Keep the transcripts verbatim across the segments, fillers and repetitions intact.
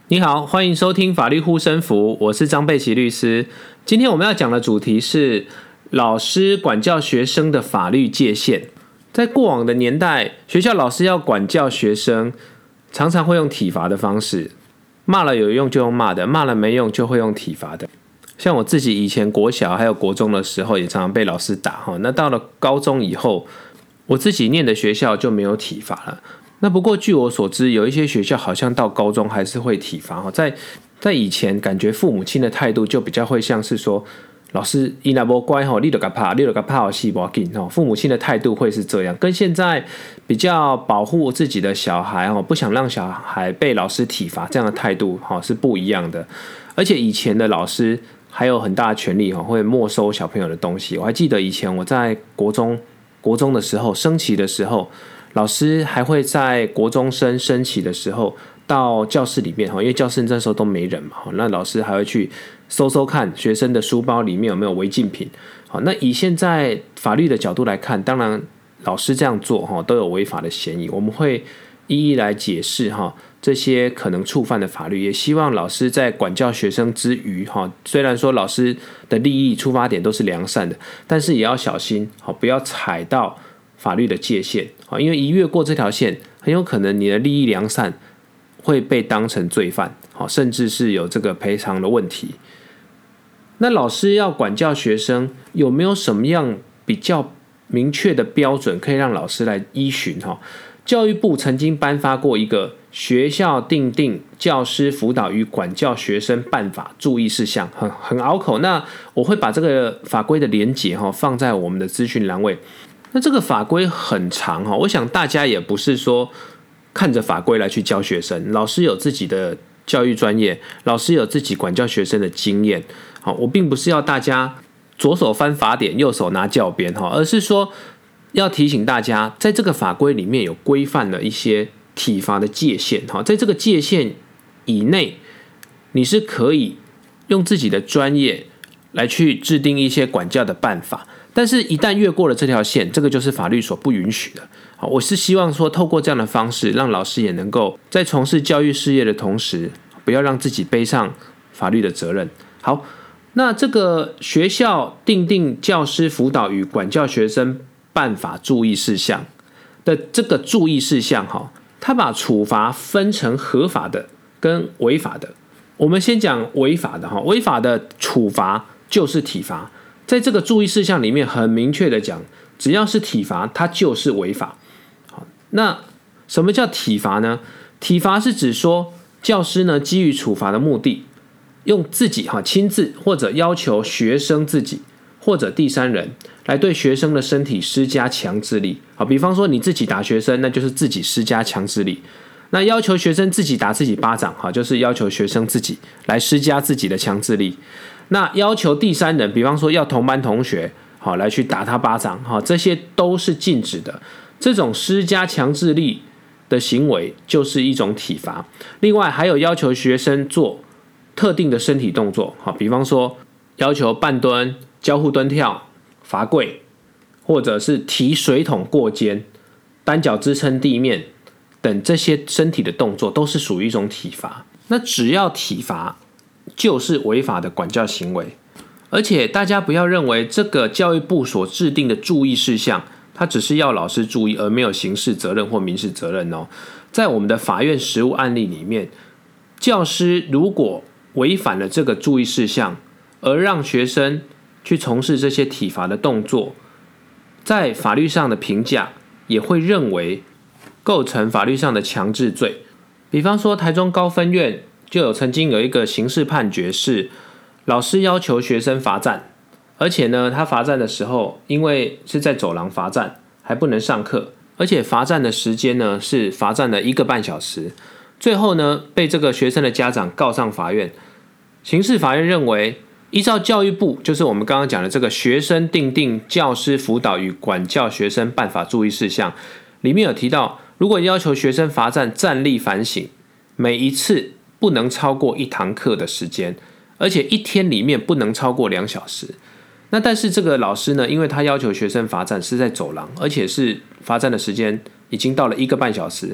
你好，欢迎收听法律护身符，我是张贝琪律师。今天我们要讲的主题是老师管教学生的法律界限。在过往的年代，学校老师要管教学生，常常会用体罚的方式，骂了有用就用骂的，骂了没用就会用体罚的。像我自己以前国小还有国中的时候，也常常被老师打。那到了高中以后，我自己念的学校就没有体罚了。那不过据我所知，有一些学校好像到高中还是会体罚。在在以前，感觉父母亲的态度就比较会像是说，老师你若不乖，你就给他打，你就给他打死不要紧。父母亲的态度会是这样，跟现在比较保护自己的小孩，不想让小孩被老师体罚这样的态度是不一样的。而且以前的老师还有很大的权力会没收小朋友的东西。我还记得以前我在国中国中的时候，升旗的时候，老师还会在国中生升旗的时候到教室里面，因为教室那时候都没人嘛，那老师还会去搜搜看学生的书包里面有没有违禁品。那以现在法律的角度来看，当然老师这样做都有违法的嫌疑，我们会一一来解释这些可能触犯的法律，也希望老师在管教学生之余，虽然说老师的利益出发点都是良善的，但是也要小心，不要踩到法律的界限，因为一越过这条线，很有可能你的利益良善会被当成罪犯，甚至是有这个赔偿的问题。那老师要管教学生，有没有什么样比较明确的标准可以让老师来依循？教育部曾经颁发过一个学校订定教师辅导与管教学生办法注意事项， 很, 很拗口。那我会把这个法规的连结放在我们的资讯栏位。那这个法规很长，我想大家也不是说看着法规来去教学生，老师有自己的教育专业，老师有自己管教学生的经验。我并不是要大家左手翻法典右手拿教鞭，而是说要提醒大家，在这个法规里面有规范了一些体罚的界限，在这个界限以内，你是可以用自己的专业来去制定一些管教的办法。但是一旦越过了这条线，这个就是法律所不允许的。我是希望说透过这样的方式，让老师也能够在从事教育事业的同时，不要让自己背上法律的责任。好，那这个学校订定教师辅导与管教学生办法注意事项的这个注意事项，它把处罚分成合法的跟违法的。我们先讲违法的，违法的处罚就是体罚。在这个注意事项里面很明确的讲，只要是体罚，它就是违法。那什么叫体罚呢？体罚是指说，教师呢基于处罚的目的，用自己亲自或者要求学生自己或者第三人来对学生的身体施加强制力。比方说你自己打学生，那就是自己施加强制力。那要求学生自己打自己巴掌，就是要求学生自己来施加自己的强制力。那要求第三人，比方说要同班同学来去打他巴掌，这些都是禁止的。这种施加强制力的行为就是一种体罚。另外还有要求学生做特定的身体动作，比方说要求半蹲、交互蹲跳、罚跪，或者是提水桶过肩、单脚支撑地面等，这些身体的动作都是属于一种体罚。那只要体罚就是违法的管教行为。而且大家不要认为这个教育部所制定的注意事项，它只是要老师注意，而没有刑事责任或民事责任哦。在我们的法院实务案例里面，教师如果违反了这个注意事项，而让学生去从事这些体罚的动作，在法律上的评价也会认为构成法律上的强制罪。比方说台中高分院就有曾经有一个刑事判决，是老师要求学生罚站，而且呢他罚站的时候，因为是在走廊罚站，还不能上课，而且罚站的时间呢是罚站了一个半小时。最后呢被这个学生的家长告上法院。刑事法院认为，依照教育部就是我们刚刚讲的这个学生订定教师辅导与管教学生办法注意事项里面有提到，如果要求学生罚站站立反省，每一次不能超过一堂课的时间，而且一天里面不能超过两小时。那但是这个老师呢，因为他要求学生罚站是在走廊，而且是罚站的时间已经到了一个半小时，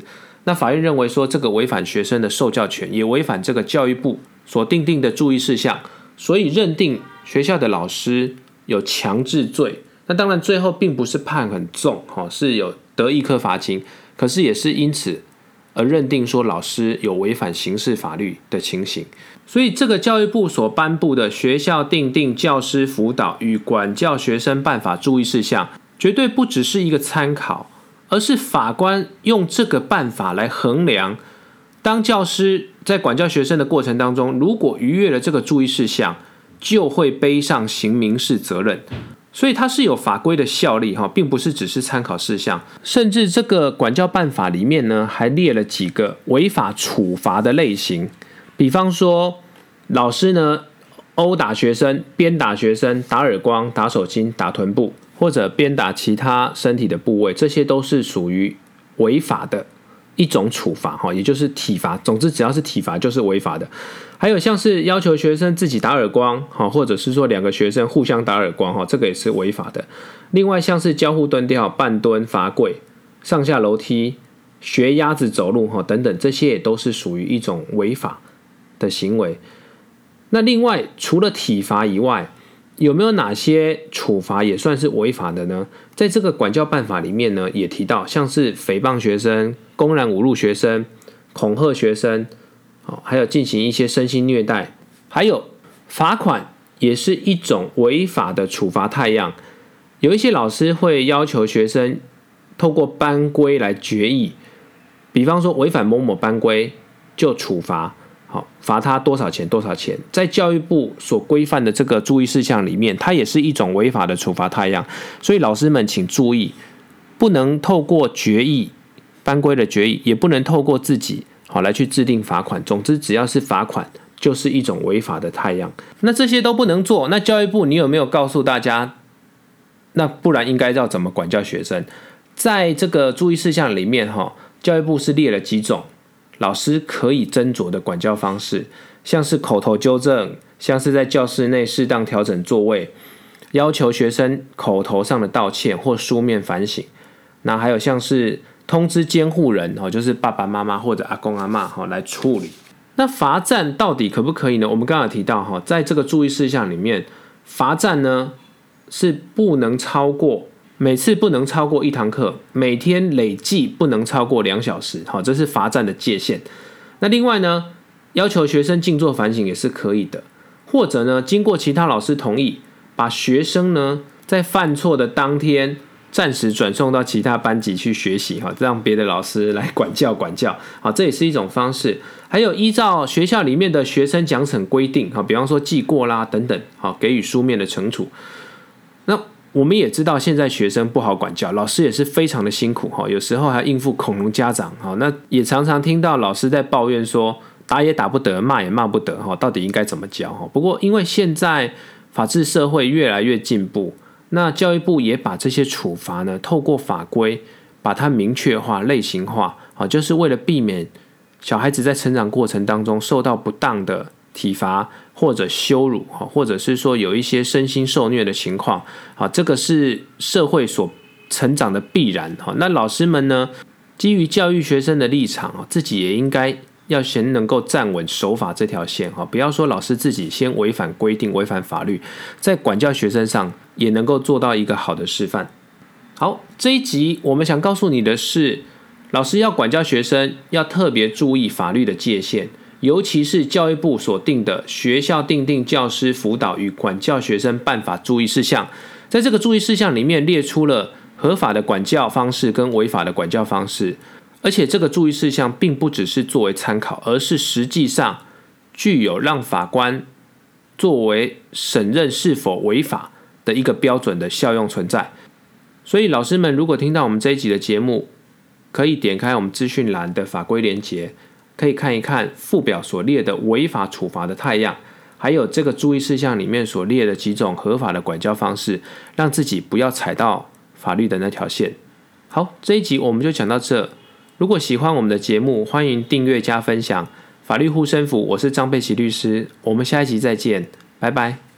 那法院认为说这个违反学生的受教权，也违反这个教育部所定定的注意事项，所以认定学校的老师有强制罪。那当然最后并不是判很重，是有得一科罚金，可是也是因此而认定说老师有违反刑事法律的情形。所以这个教育部所颁布的学校订定教师辅导与管教学生办法注意事项，绝对不只是一个参考，而是法官用这个办法来衡量，当教师在管教学生的过程当中，如果逾越了这个注意事项，就会背上刑民事责任。所以它是有法规的效力，并不是只是参考事项。甚至这个管教办法里面呢，还列了几个违法处罚的类型，比方说老师呢殴打学生、鞭打学生、打耳光、打手心、打臀部，或者鞭打其他身体的部位，这些都是属于违法的一种处罚，也就是体罚。总之只要是体罚就是违法的。还有像是要求学生自己打耳光，或者是说两个学生互相打耳光，这个也是违法的。另外像是交互蹲吊、半蹲、罚跪、上下楼梯、学鸭子走路等等，这些也都是属于一种违法的行为。那另外除了体罚以外，有没有哪些处罚也算是违法的呢？在这个管教办法里面呢，也提到像是诽谤学生、公然侮辱学生、恐吓学生，还有进行一些身心虐待，还有罚款也是一种违法的处罚态样。有一些老师会要求学生透过班规来决议，比方说违反某某班规就处罚，好，罚他多少钱多少钱。在教育部所规范的这个注意事项里面，它也是一种违法的处罚态样。所以老师们请注意，不能透过决议班规的决议，也不能透过自己好来去制定罚款。总之只要是罚款就是一种违法的态样。那这些都不能做，那教育部你有没有告诉大家，那不然应该要怎么管教学生？在这个注意事项里面，教育部是列了几种老师可以斟酌的管教方式，像是口头纠正，像是在教室内适当调整座位，要求学生口头上的道歉或书面反省。那还有像是通知监护人，就是爸爸妈妈或者阿公阿嬷来处理。那罚站到底可不可以呢？我们刚刚有提到，在这个注意事项里面，罚站呢是不能超过，每次不能超过一堂课，每天累计不能超过两小时，这是罚站的界限。那另外呢，要求学生静坐反省也是可以的，或者呢，经过其他老师同意，把学生呢在犯错的当天暂时转送到其他班级去学习，让别的老师来管教管教，这也是一种方式。还有依照学校里面的学生奖惩规定，比方说记过啦等等，给予书面的惩处。那我们也知道现在学生不好管教，老师也是非常的辛苦，有时候还应付恐龙家长。那也常常听到老师在抱怨说打也打不得，骂也骂不得，到底应该怎么教。不过因为现在法治社会越来越进步，那教育部也把这些处罚呢透过法规把它明确化类型化，就是为了避免小孩子在成长过程当中受到不当的体罚或者羞辱，或者是说有一些身心受虐的情况，这个是社会所成长的必然。那老师们呢，基于教育学生的立场，自己也应该要先能够站稳守法这条线，不要说老师自己先违反规定违反法律，在管教学生上也能够做到一个好的示范。好，这一集我们想告诉你的是，老师要管教学生要特别注意法律的界限，尤其是教育部所定的学校订定教师辅导与管教学生办法注意事项。在这个注意事项里面列出了合法的管教方式跟违法的管教方式，而且这个注意事项并不只是作为参考，而是实际上具有让法官作为审认是否违法的一个标准的效用存在。所以老师们如果听到我们这一集的节目，可以点开我们资讯栏的法规连结，可以看一看附表所列的违法处罚的态样，还有这个注意事项里面所列的几种合法的管教方式，让自己不要踩到法律的那条线。好，这一集我们就讲到这。如果喜欢我们的节目，欢迎订阅加分享。法律护身符，我是张佩琪律师，我们下一集再见，拜拜。